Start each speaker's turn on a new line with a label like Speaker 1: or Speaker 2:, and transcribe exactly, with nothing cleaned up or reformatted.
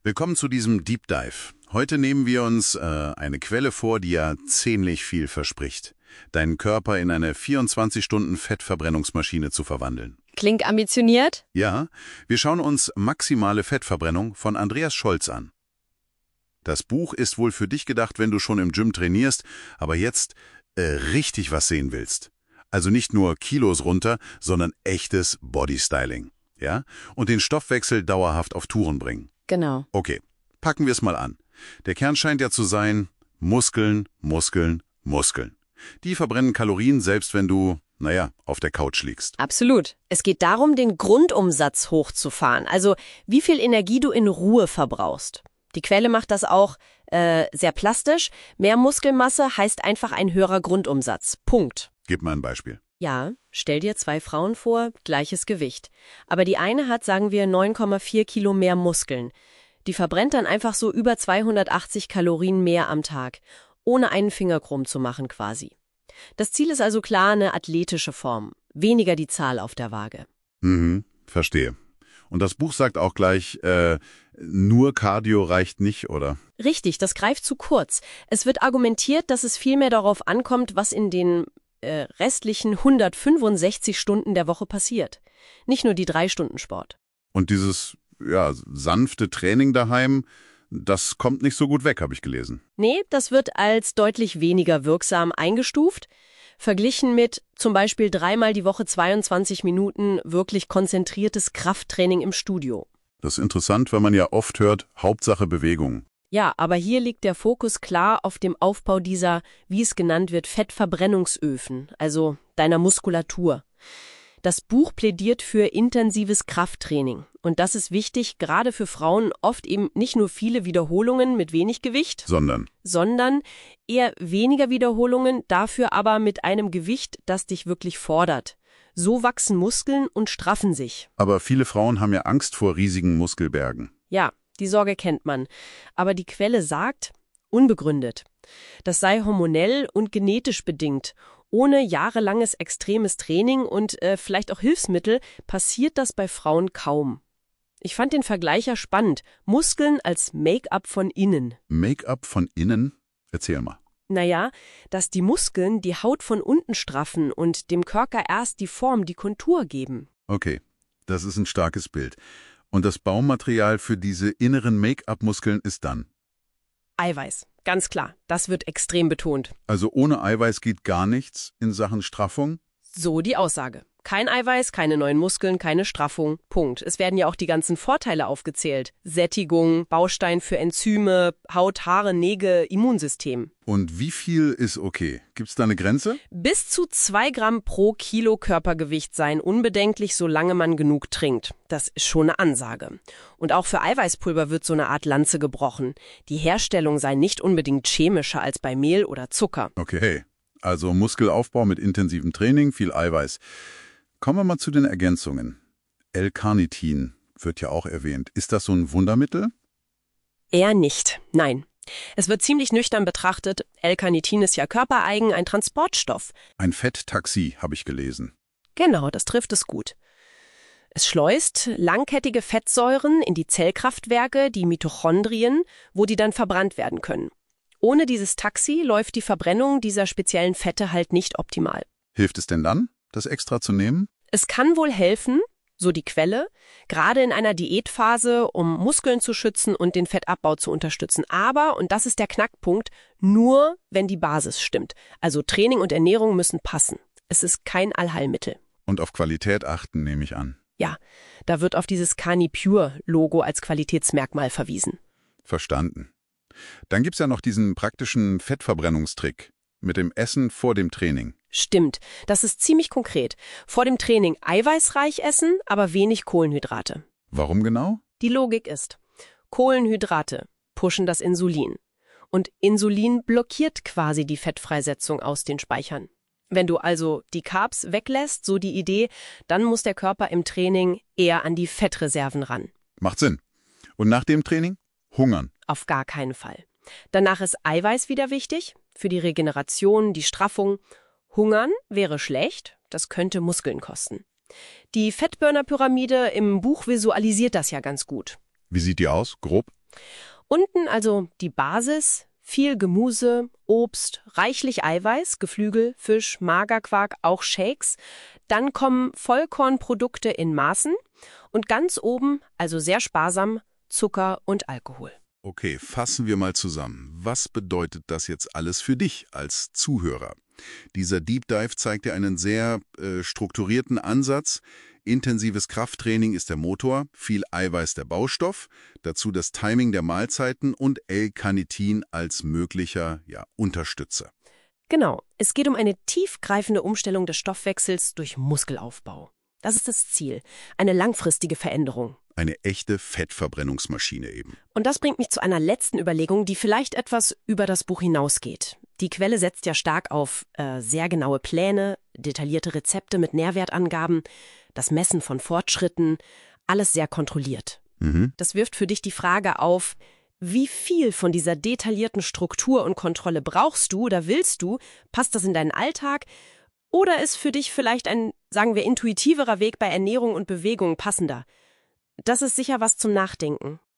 Speaker 1: Willkommen zu diesem Deep Dive. Heute nehmen wir uns äh, eine Quelle vor, die ja ziemlich viel verspricht. Deinen Körper in eine vierundzwanzig Stunden Fettverbrennungsmaschine zu verwandeln.
Speaker 2: Klingt ambitioniert?
Speaker 1: Ja, wir schauen uns Maximale Fettverbrennung von Andreas Scholz an. Das Buch ist wohl für dich gedacht, wenn du schon im Gym trainierst, aber jetzt äh, richtig was sehen willst. Also nicht nur Kilos runter, sondern echtes Bodystyling. Ja? Und den Stoffwechsel dauerhaft auf Touren bringen.
Speaker 2: Genau.
Speaker 1: Okay, packen wir es mal an. Der Kern scheint ja zu sein, Muskeln, Muskeln, Muskeln. Die verbrennen Kalorien, selbst wenn du, naja, auf der Couch liegst.
Speaker 2: Absolut. Es geht darum, den Grundumsatz hochzufahren. Also wie viel Energie du in Ruhe verbrauchst. Die Quelle macht das auch äh, sehr plastisch. Mehr Muskelmasse heißt einfach ein höherer Grundumsatz. Punkt.
Speaker 1: Gib mal ein Beispiel.
Speaker 2: Ja, stell dir zwei Frauen vor, gleiches Gewicht. Aber die eine hat, sagen wir, neun Komma vier Kilo mehr Muskeln. Die verbrennt dann einfach so über zweihundertachtzig Kalorien mehr am Tag, ohne einen Finger krumm zu machen quasi. Das Ziel ist also klar eine athletische Form, weniger die Zahl auf der Waage.
Speaker 1: Mhm, verstehe. Und das Buch sagt auch gleich, äh, nur Cardio reicht nicht, oder?
Speaker 2: Richtig, das greift zu kurz. Es wird argumentiert, dass es vielmehr darauf ankommt, was in den äh, restlichen hundertfünfundsechzig Stunden der Woche passiert. Nicht nur die drei Stunden Sport.
Speaker 1: Und dieses, ja, sanfte Training daheim, das kommt nicht so gut weg, habe ich gelesen.
Speaker 2: Nee, das wird als deutlich weniger wirksam eingestuft, verglichen mit zum Beispiel dreimal die Woche zweiundzwanzig Minuten wirklich konzentriertes Krafttraining im Studio.
Speaker 1: Das ist interessant, weil man ja oft hört, Hauptsache Bewegung.
Speaker 2: Ja, aber hier liegt der Fokus klar auf dem Aufbau dieser, wie es genannt wird, Fettverbrennungsöfen, also deiner Muskulatur. Das Buch plädiert für intensives Krafttraining. Und das ist wichtig, gerade für Frauen oft eben nicht nur viele Wiederholungen mit wenig Gewicht,
Speaker 1: Sondern?
Speaker 2: sondern eher weniger Wiederholungen, dafür aber mit einem Gewicht, das dich wirklich fordert. So wachsen Muskeln und straffen sich.
Speaker 1: Aber viele Frauen haben ja Angst vor riesigen Muskelbergen.
Speaker 2: Ja, die Sorge kennt man. Aber die Quelle sagt, unbegründet. Das sei hormonell und genetisch bedingt. Ohne jahrelanges extremes Training und äh, vielleicht auch Hilfsmittel passiert das bei Frauen kaum. Ich fand den Vergleich ja spannend. Muskeln als Make-up von innen.
Speaker 1: Make-up von innen? Erzähl mal.
Speaker 2: Naja, dass die Muskeln die Haut von unten straffen und dem Körper erst die Form, die Kontur geben.
Speaker 1: Okay, das ist ein starkes Bild. Und das Baumaterial für diese inneren Make-up-Muskeln ist dann?
Speaker 2: Eiweiß, ganz klar. Das wird extrem betont.
Speaker 1: Also ohne Eiweiß geht gar nichts in Sachen Straffung?
Speaker 2: So die Aussage. Kein Eiweiß, keine neuen Muskeln, keine Straffung. Punkt. Es werden ja auch die ganzen Vorteile aufgezählt. Sättigung, Baustein für Enzyme, Haut, Haare, Nägel, Immunsystem.
Speaker 1: Und wie viel ist okay? Gibt's da eine Grenze?
Speaker 2: Bis zu zwei Gramm pro Kilo Körpergewicht seien unbedenklich, solange man genug trinkt. Das ist schon eine Ansage. Und auch für Eiweißpulver wird so eine Art Lanze gebrochen. Die Herstellung sei nicht unbedingt chemischer als bei Mehl oder Zucker.
Speaker 1: Okay, also Muskelaufbau mit intensivem Training, viel Eiweiß. Kommen wir mal zu den Ergänzungen. L-Carnitin wird ja auch erwähnt. Ist das so ein Wundermittel?
Speaker 2: Eher nicht, nein. Es wird ziemlich nüchtern betrachtet. L-Carnitin ist ja körpereigen, ein Transportstoff.
Speaker 1: Ein Fetttaxi, habe ich gelesen.
Speaker 2: Genau, das trifft es gut. Es schleust langkettige Fettsäuren in die Zellkraftwerke, die Mitochondrien, wo die dann verbrannt werden können. Ohne dieses Taxi läuft die Verbrennung dieser speziellen Fette halt nicht optimal.
Speaker 1: Hilft es denn dann, das extra zu nehmen?
Speaker 2: Es kann wohl helfen, so die Quelle, gerade in einer Diätphase, um Muskeln zu schützen und den Fettabbau zu unterstützen. Aber, und das ist der Knackpunkt, nur wenn die Basis stimmt. Also Training und Ernährung müssen passen. Es ist kein Allheilmittel.
Speaker 1: Und auf Qualität achten, nehme ich an.
Speaker 2: Ja, da wird auf dieses Carnipure-Logo als Qualitätsmerkmal verwiesen.
Speaker 1: Verstanden. Dann gibt's ja noch diesen praktischen Fettverbrennungstrick mit dem Essen vor dem Training.
Speaker 2: Stimmt, das ist ziemlich konkret. Vor dem Training eiweißreich essen, aber wenig Kohlenhydrate.
Speaker 1: Warum genau?
Speaker 2: Die Logik ist, Kohlenhydrate pushen das Insulin. Und Insulin blockiert quasi die Fettfreisetzung aus den Speichern. Wenn du also die Carbs weglässt, so die Idee, dann muss der Körper im Training eher an die Fettreserven ran.
Speaker 1: Macht Sinn. Und nach dem Training? Hungern.
Speaker 2: Auf gar keinen Fall. Danach ist Eiweiß wieder wichtig, für die Regeneration, die Straffung. Hungern wäre schlecht, das könnte Muskeln kosten. Die Fettburner-Pyramide im Buch visualisiert das ja ganz gut.
Speaker 1: Wie sieht die aus, grob?
Speaker 2: Unten also die Basis, viel Gemüse, Obst, reichlich Eiweiß, Geflügel, Fisch, Magerquark, auch Shakes. Dann kommen Vollkornprodukte in Maßen und ganz oben, also sehr sparsam, Zucker und Alkohol.
Speaker 1: Okay, fassen wir mal zusammen. Was bedeutet das jetzt alles für dich als Zuhörer? Dieser Deep Dive zeigt dir einen sehr äh, strukturierten Ansatz. Intensives Krafttraining ist der Motor, viel Eiweiß der Baustoff, dazu das Timing der Mahlzeiten und L-Carnitin als möglicher ja, Unterstützer.
Speaker 2: Genau, es geht um eine tiefgreifende Umstellung des Stoffwechsels durch Muskelaufbau. Das ist das Ziel, eine langfristige Veränderung.
Speaker 1: Eine echte Fettverbrennungsmaschine eben.
Speaker 2: Und das bringt mich zu einer letzten Überlegung, die vielleicht etwas über das Buch hinausgeht. Die Quelle setzt ja stark auf äh, sehr genaue Pläne, detaillierte Rezepte mit Nährwertangaben, das Messen von Fortschritten, alles sehr kontrolliert.
Speaker 1: Mhm.
Speaker 2: Das wirft für dich die Frage auf, wie viel von dieser detaillierten Struktur und Kontrolle brauchst du oder willst du? Passt das in deinen Alltag? Oder ist für dich vielleicht ein, sagen wir, intuitiverer Weg bei Ernährung und Bewegung passender? Das ist sicher was zum Nachdenken.